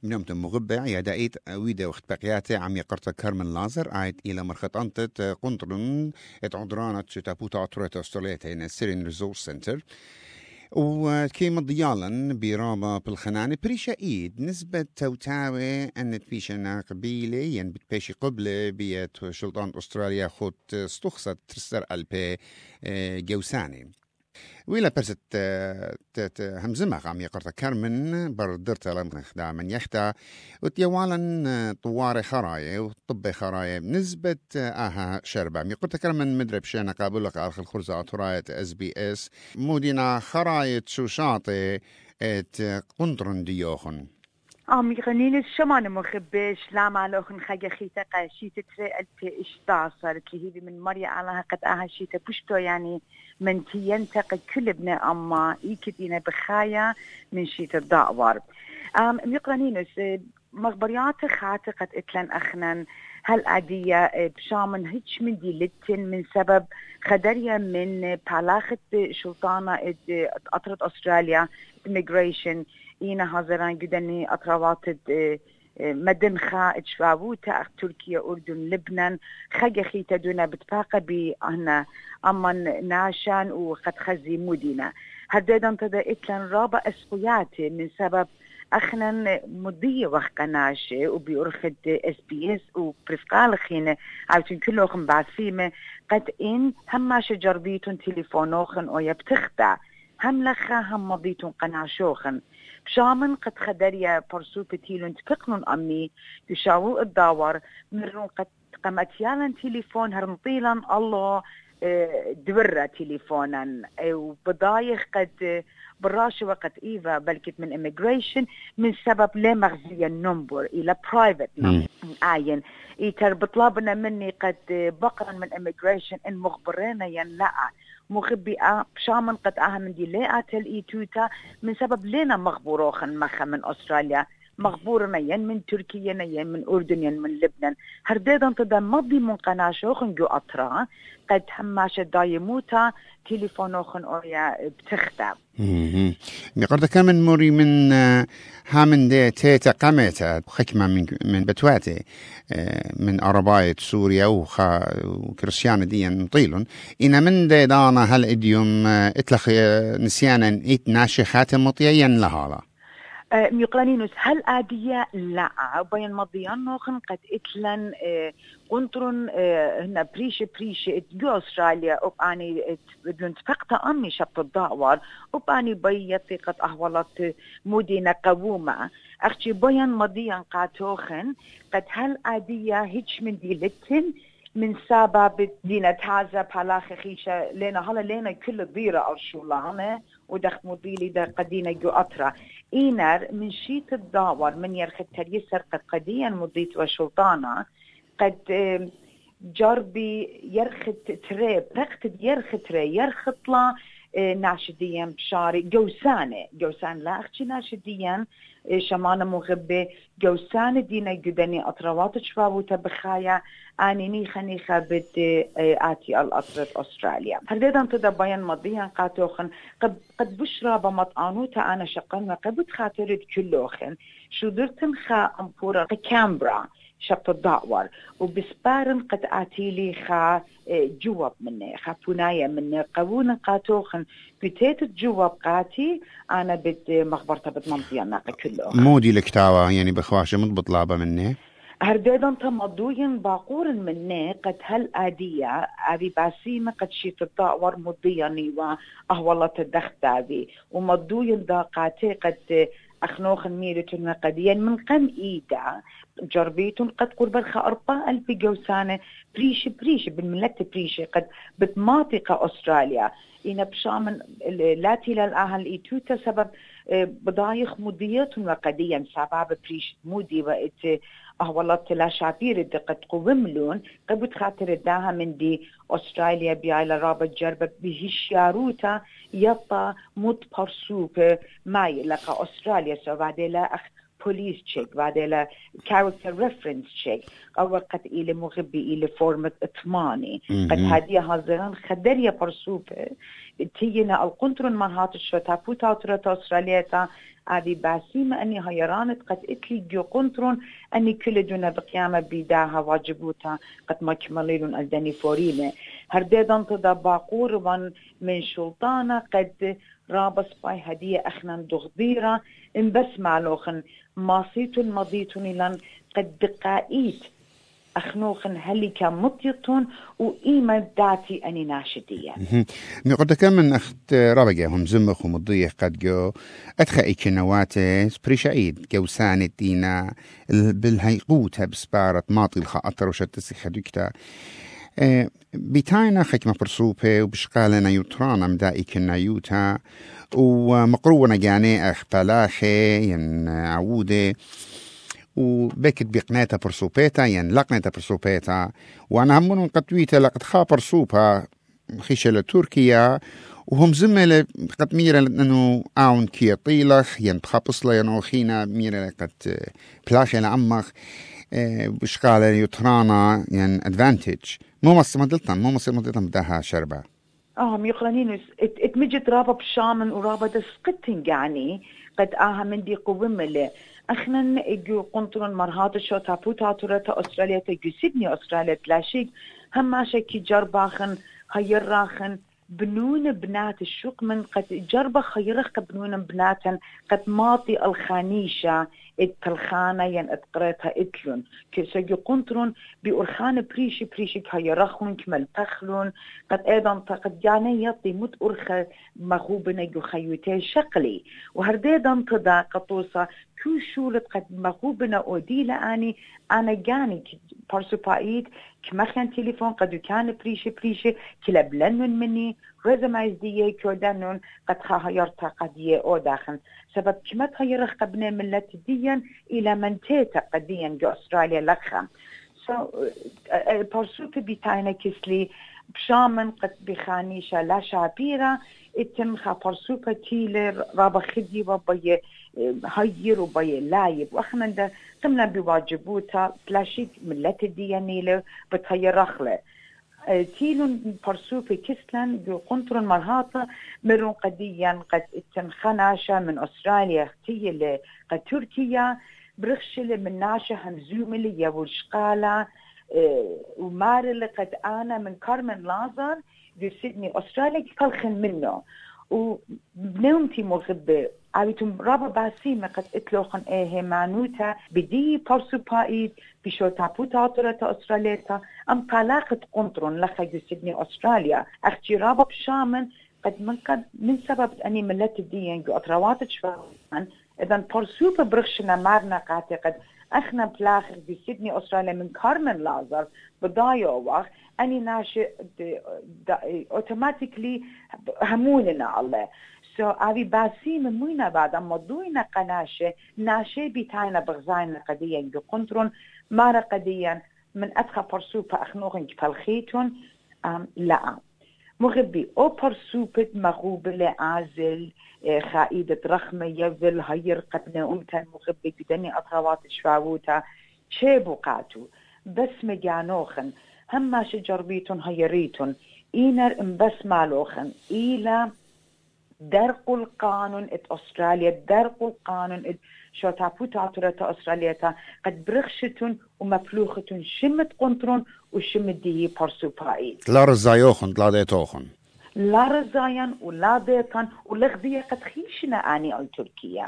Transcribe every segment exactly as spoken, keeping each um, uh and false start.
منهم مغبع يا دايت ويدا وقت بقياتي عم يقرت كارمن لازر عايد إلى مرخط أنت قنطرن اتعدرانة تابوتا أطريت أستراليتا هنا سيرين ريزورس سنتر وكيما ضيالا برابة بالخنانة بريشا إيد نسبة توتاوي أن تبيشنا قبيلة ين بتبيشي قبلة بيت شلطان أستراليا خود استخصت ترسر ألبي جوساني ويلا برست همزمها عم يقرت كارمن بردرت لمن خدا من يختا وتيوالا طواري خراية وطبي خراية نسبة اها شربة عم يقرت كارمن مدرب شينا قابل لك آخر الخرزة أطراية اس بي اس مودينا خراية شوشاطي ات قنطرن ديوخن عم يغنين الشمان مخبش لا مالوخن خاجة خيتا قاشيتا تري ألفي إشتا صارت لي هذي من مريا على قد آها شيتا بشتو يعني من تينتق كل ابن أما إيكدينا بخايا من شيتا الدعوار أم يقرنينوس مخبريات خاطقة إتلان أخنان هل عادية بشامن هيتش من دي لتن من سبب خدرية من بالاخت شلطانة أطرد أستراليا immigration إينا هازران جدني أطروات مدن خا اتشفاوتا تركيا أردن لبنان خجا خيتا دونا بتفاقة بأهنا أمان ناشان وقد خزي مدينة هدادا تدا إتلان رابع أسقياتي من سبب أخنا مضية وخناشة وبيورخد اس بي اس وبرفقال خينة عاوتين كلهم بعثيمة قد إن هما شجربيتون تليفونوخن أو يبتخدع هم لخا هم مضيتون قناشوخن بشامن قد خدريا برسو بتيلون تفقنون أمي تشاوو الداور مرون قد قمتيالا تليفون هرمطيلا الله دورة تليفونا وبضايخ قد براش وقت إيفا بلكت من immigration من سبب لا مغزية النمبر إلى private عاين إيتر بطلبنا مني قد بقرا من immigration إن مخبرين ينلقى مخبئة بشامن قد آها من دي لاءة الإيتوتا من سبب لنا مخبوروخن مخا من أستراليا مخبورنا ين من تركيا ين من أردن ين من لبنان هردادا تدا مضي من قناشوخن جو أطرا قد هماشة دايموتا تليفونوخن أويا بتختاب مقرد كمان موري من هامن دي تيتا قامتا حكمة من من بتواتي من أرباية سوريا وخا وكريستيان ديان طيلون إن من دي دانا هل إديوم إتلخ نسيانا إت ناشي خاتم مطيئين لهالا ميقلانينوس هل آدية لا بين مضيان نوخن قد إتلن قنطرن هنا بريشة بريشة جو أستراليا وباني بدون تفقت أمي شبط الدعوار وباني بيتي قد أهولت مدينة قوومة أختي بين مضيان قاتوخن قد هل آدية هيتش من دي لتن من سبب دينا تازا بالاخ خيشة لنا هلا لنا كل ضيرة أرشولانة ودخ مضيلي دا قدينا جو أطرا إينر من شيت الداور من يرخد تريسر قد قديا مضيت وشلطانة قد جربي يرخد تري بقت يرخد تري يرخد لا ناشديا بشاري جوسانة جوسان لا أختي ناشديا شمانة مغبة جوسانة دينا جدني أطروات شفاو تبخايا أني نيخا نيخا بد آتي الأطرة أستراليا هردادا تدبيان مضيان قاتوخن قد, قد بشرى بمطعانوتا أنا شقنا قد خاطرت كلوخن شو درتن خا أمبورا كامبرا شبط الدعوار وبسبارن قد آتيلي خا جواب مني خا بناية مني قوونا قاتوخن بتيت الجواب قاتي أنا بد مخبرتها بتمنطيان ناقا كلوخن مودي لكتاوة يعني بخواشة مضبط لابا مني هردادا تمضوين باقور مني قد هل آدية أبي باسيمة قد شيت الدعوار مضياني وأهوالة الدختابي ومضوين داقاتي قد أخنوخن ميرتون قديا من قم إيدا جربيتون قد قرب الخا أربعة ألف جوسانة بريش بريش بالملت بريش قد بتماطقة أستراليا إن بشامن لاتي للأهل إيتوتا سبب بضايخ مضيتون وقديا سبب بريش مودي وإت أهولت لا شعبير قد قوملون قد خاطر داها من دي أستراليا بيايلا رابط جربة بهشياروتا يطا مت برسوب ماي لقى أستراليا سو بعد لا أخ بوليس تشيك بعد إلى كاركتر ريفرنس تشيك أو قد إلى مغبي إلى فورمة إطماني قد هذه هزران خدرية برسوبة تيجينا القنطرون مرهات الشوتا بوتا ترتا أستراليا هذه باسيمة أني هيرانت قد إتلي جو قنطرون أني كل دون بقيامة بيداها واجبوتا قد ما كمليلون ألداني فوريمة هرديدان تدا باقوربا من شلطانة قد رابس باي هدية أخنا دغضيرة إن بس معلوخن ماصيتون مضيتون لن قد دقائيت أخنوخن هلي كمطيطون وإيما داتي أني ناشدية مي قد كمن أخت رابقة هم زمخ ومضيح قد جو أدخائي كنواتي بريشايد جو ساند دينا بالهيقوتها بسبارة ماطي الخاطر وشتسي خدوكتا أه بيتاينا خكمة برسوبة وبشقالنا يطرانا مدائي كنايوتا ومقرونا جاني أخ بلاخي ين عودة وبكت بقناتها برسوبيتا ين لقناتها برسوبيتا وانا همون قطويتا لقد خا برسوبها خيشة تركيا وهم زملاء قد ميرا لأنه آون كي طيلخ ين بخابص لا ينوخينا ميرا قد بلاخي لعمخ بشقالة يطرانا ين ادفانتج مو مصر مدلتن مو مصر مدلتن بدها شربة اه ميقلانينوس اتمجد رابا بشامن ورابا دسقتن يعني قد آها من دي قومة اخنا اجو قنطرون مرهات الشو تابو تاتورتا أستراليا تجو سيدني أستراليا تلاشيك هم ماشا كي جرباخن خيراخن بنون بنات الشوق من قد جربة خيرخ بنون بناتن قد ماطي الخانيشة التلخانة ين اتقريتها اتلون كسجو قنطرون بأرخان بريشي بريشي كهيرخون كمال تخلون قد ايضا قد يعني يطي مت أرخى مغوبنا جو خيوتي شقلي وهرديدا تدا قطوسة كو شولت قد مغوبنا أوديلا اني انا جاني بارسو بايد كمخن تليفون قد كان بريشي بريشي كلاب لنون مني رزمايز ديه كودانون قد خاها يرتا قديه او داخن سبب كما تغيرخ قبنا ملت ديا الى منتيتا قديا جو استراليا لخم سو بارسوك بيتاينا كسلي بشامن قد بخانيشة لا شابيرا اتم خا بارسوكا تيلر رابا خدي وباي هير وباي لايب واخنا دا قمنا بواجبوتا تلاشيك ملت ديا نيلو بتغيرخ تيلون برسوفي كسلان بقنطرون مرهاطة مرون قديا قد اتنخناشا من أستراليا اختي قد تركيا برخشل من ناشا همزوملي يولشقالة اه ومارل قد أنا من كارمن لازر في سيدني أستراليا كالخن منه وبنومتي مغبة عايتم رابا باسيمة قد اتلوخن ايه معنوتا بدي برسو بايد بشو تابو تاطرة أستراليا أم قلاقة قنطرون لخا سيدني أستراليا أختي رابا بشامن قد من قد من سبب أني ملت الدين جو أطروات شوان إذن برسو برخشنا مارنا قاتي قد أخنا بلاخر في سيدني أستراليا من كارمن لازر بدايو واخ أني ناشي أوتوماتيكلي هموننا الله سو أبي باسيم موينا بعد أما دوينا قناشة ناشي بيتاينا بغزاينا قديا جو قنطرون مارا قديا من أدخى برسوبة أخنوغن كفالخيتون لا مغبي أو برسوبة مغوبة عازل خائدة رخمة يفل هير قبنا أمتا مغبي بدني أطروات شفاوتا شيبو قاتو بس مجانوخن هما شجربيتون هيريتون إينر انبس مالوخن إلى درق القانون ات أستراليا درق القانون ات شو تابو تعطرة أستراليا قد برخشتون ومفلوختون شمت قنطرون وشمت ديه برسو بايد لا رزايوخن لا ديتوخن لا رزايان ولا ديتان ولغذية قد خيشنا آني أو تركيا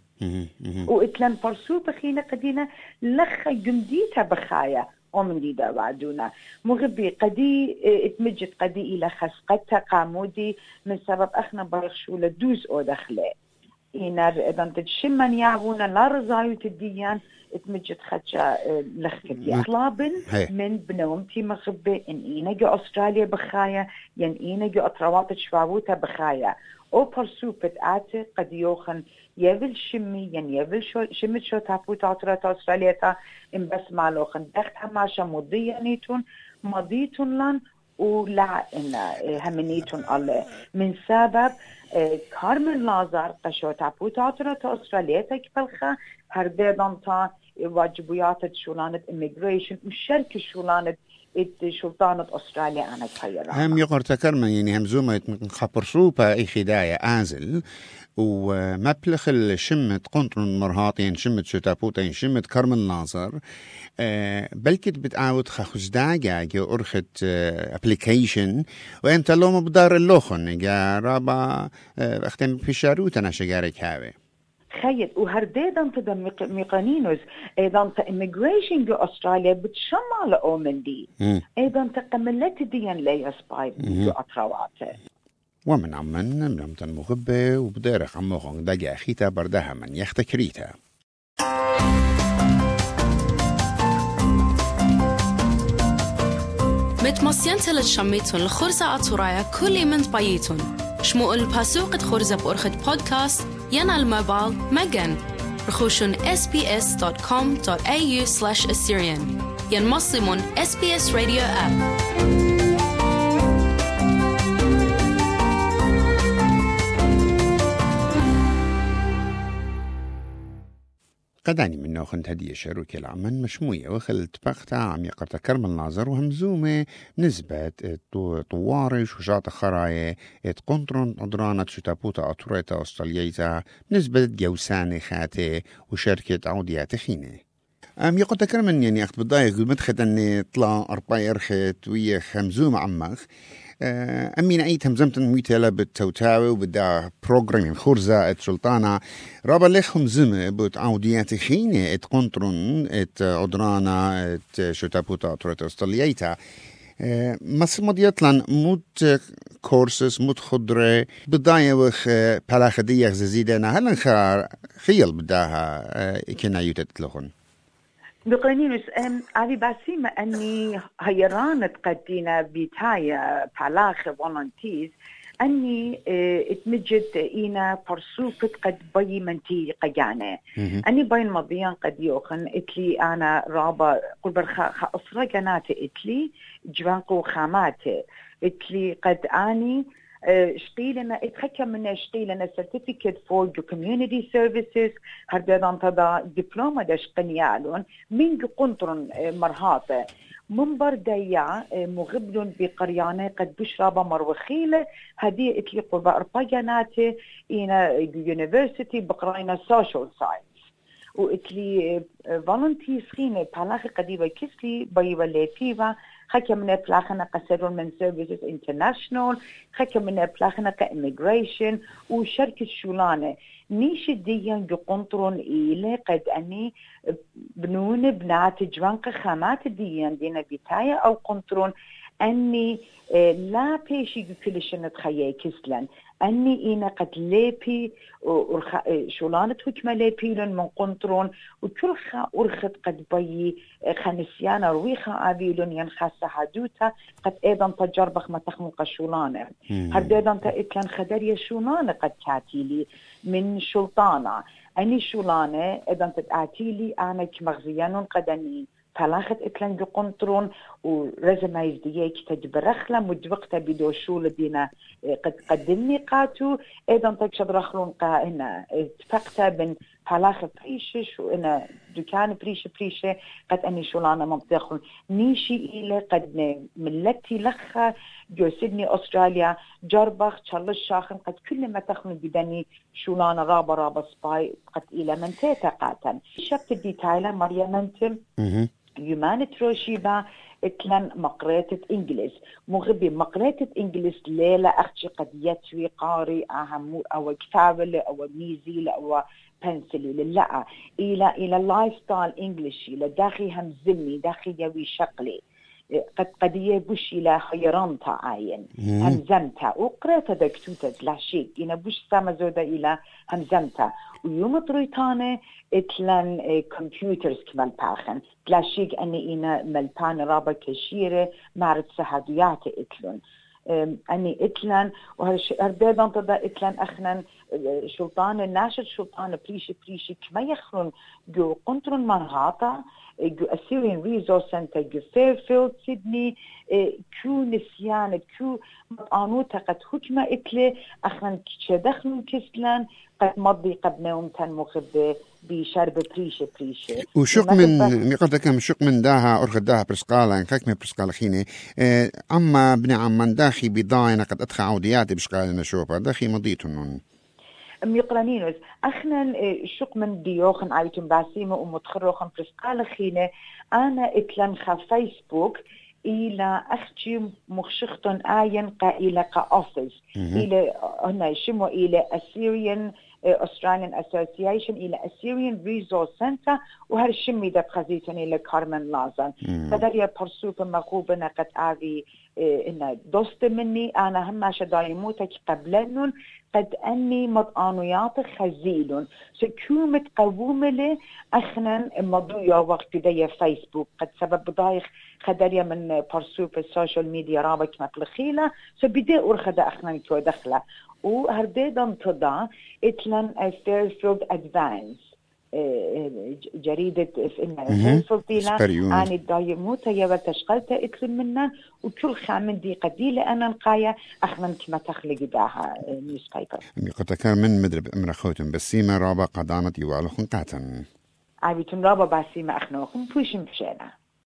وإتلان برسو بخينا قدينا لخا جمديتا بخايا ومن دي دا بعدونا مغبي قدي اتمجد قدي إلى خسقتها قامودي من سبب أخنا برخشو لدوز أو دخله إينا إذن تجشمن يعبونا لا رزايو تديان اتمجد خدشا لخكتي أطلابن من بنومتي مغبي إن إينا جو أستراليا بخايا ين إينا جو أطروات شفاوتا بخايا أو برسوبت آتي قد يوخن يفل شمي ين يفل شو شمت شو تابو تعطرة أستراليا إن بس مالوخن دخت هماشا مضيانيتون مضيتون لان ولا إن همنيتون الله من سبب كارمن لازر قشوتا بوتاترة أستراليا كبلخة هردي دانتا واجبيات شولانة immigration وشركة شولانة شلطانة أستراليا أنا تخيرها هم يقر تكرمن يعني هم زومة خبر صوبة أي خداية آزل ومبلغ الشمة قنطرن مرهاطين شمة شتابوتين شمة كرمن لازر أه بلكت بتعاود خخز داقا جو أرخت أه أبليكيشن وانت لو مبدار اللوخن جا رابا أه اختم في شاروتنا شجارك هاوي خيط وهرديدا تدا ميقانينوس ايضا تا immigration جو أستراليا بتشمال أومن دي ايضا تقملت ديان ليا سباي جو أطراواته ومن عمن ملمت المغبة وبدارخ عموغن داقا أخيتا بردها من يختكريتا متمسيان تلت شميتون لخرزة أطورايا كل من تبايتون شمو الباسوقة خرزة بأرخد بودكاست ينا الموبايل مجان رخوشون اس بي اس دوت كوم دوت اي يو سلاش assyrian ين مصيمون اس بي اس Radio app قداني من نوخن هدية شروكي العمن مشموية وخلت بقتا عم يقرتا كرمن لازر وهمزومة نسبة طوارش وشاط خراية قنطرن أدرانة شتابوتا أطوريتا أستراليايتا نسبة جوساني خاتي وشركة عوديات خينة أم يقرتا كرمن يعني أخت بضايق مدخت أني طلع أربعي أرخت ويا خمزوم عمخ أمين أيت همزمت الميتة بالتوتاوي وبدا بروغرامين خورزة ات سلطانة رابا ليخهم زمة بوت عوديات خينة ات قنطرن ات عدرانا ات شتابوتا أطوريتا أستراليايتا مصر مديطلان موت كورسس موت خضرة بداية وخ بلاخدية زيدانا هل نخار خيال بداها كنا يتتلخون بقنينوس أم أبي باسيمة أني هيران تقدينا بيتايا بلاخ فولنتيز أني اتمجد إينا فرسوفة قد بي منتي قجانة أني بين مضيان قد يوخن إتلي أنا رابا قل برخا أسرة جناتي إتلي جوانقو خاماتي إتلي قد أني شقيلنا اتخكم من شقيلنا certificate for the community services هردان تدا دبلومة دا شقنيالون من قنطرن مرهاطة منبر دايا مغبلون بقريانة قد بشرابة مروخيلة هدي اتلي قربة ارباجاناتي إينا university بقرينا social science واتلي volunteers خينة بحلاخي قديبة كسلي بيبا ليتيفا خكم من بلاخنا قصرون من سيرفيسز انترناشنال خكم من بلاخنا كإميغريشن وشركة شولانة نيش ديان جو قنطرون إيلي قد أني بنون بنات جوانق خامات ديان دينا بيتايا أو قنطرون أني لا بيشي كلش نتخيي كسلن أني إينا قد ليبي شولانة حكمة ليبيلون من قنطرون وكلخا أرخت قد بي خنسيانا رويخا آبيلون ينخاصة حدوتا قد أيضا تجربخ ما تخمق شولانة هرد أيضا تأتلن خدرية شولانة قد كاتيلي من شلطانة أني شولانة أيضا تتأتيلي أنا كمغزيانون قد أني فلاخت اتلن جو قنطرون ورزمايز ديك تجبرخلا مدوقتا بدو شول دينا قد قدمني قاتو ايضا تكشد رخلون قائنا اتفقتا بن فلاخ بريشش وانا دكان بريش بريشة قد اني شولانا مبدخل نيشي إلي قد ملتي لخا جو سيدني أستراليا جربخ تشالش شاخن قد كل ما تخلن بدني شولانا رابا رابا سباي قد إلى من تيتا قاتن شفت الديتايلة مريم انتم يومان تروشيبا اتلن مقراتة انجليز مغبي مقراتة انجليز ليلة اختي قد يتوي قاري اهم او كتابة او ميزي او بنسلي للا الى الى اللايف ستايل انجليشي لداخي هم زمي داخي يوي شقلي قد قد يبوش إلى خيرانتا عين همزمتا وقرأت دكتوتة لا شيء إنا بوش سامة زودة إلى همزمتا ويوم طريتانة اتلان كمبيوترز كمال باخن لا شيء أني إنا ملبان رابا كشيرة معرض سهاديات اتلون أني اتلان وهالبيضان تدا اتلان أخنا شلطان ناشر شلطان بريشي بريشي كما يخلون جو قنطرون مرهاطة Assyrian Resource Center جو فيرفيلد سيدني كو نسيان كو مطانو تقد حكمة إتلي أخنا كدخلوا كسلان قد مضي قبناهم تنمخب بشرب بريشة بريشة وشق من مقدر كم شق من داها أرخد داها برسقالة إنك من برسقالة خيني أما بني عمان داخي بضاينة قد أدخى عودياتي بشقالة نشوفها داخي مضيتنون ميقرانينوز اخنا شق من ديوخن ايتم باسيمه ومتخرخن برسقالة خينة انا اتلنخا فيسبوك الى اختي مخشختن اين قا الى قا اوفيس الى هنا شمو الى Assyrian Australian Association الى Assyrian Resource Center وهالشمي ده خزيتن الى كارمن لازن فدر يا برسوب مغوبنا قد اعي إن دوست مني أنا هم عشان دايموتك قبلنن قد أني مضانيات خزيلون سكومة قوومة لي أخنا مضويا وقت دي فيسبوك قد سبب ضايخ خدريا من برسوب السوشيال ميديا رابك مقلخيلة سبدي أرخدا أخنا كو دخلة وهرديدا تضع إتلان فيرفيلد أدفانس جريدة في فضيلة أنا الدايموتة يا تشغلت إكل منا وكل خامن دي قديلة أنا القاية أخمن كما تخلق داها نيوز بايبر قد كان من مدرب أمر خوتم بسيمة رابا قدامت يوالخن قاتن عبيتم رابا بسيمة أخنوخم بوشم بشينا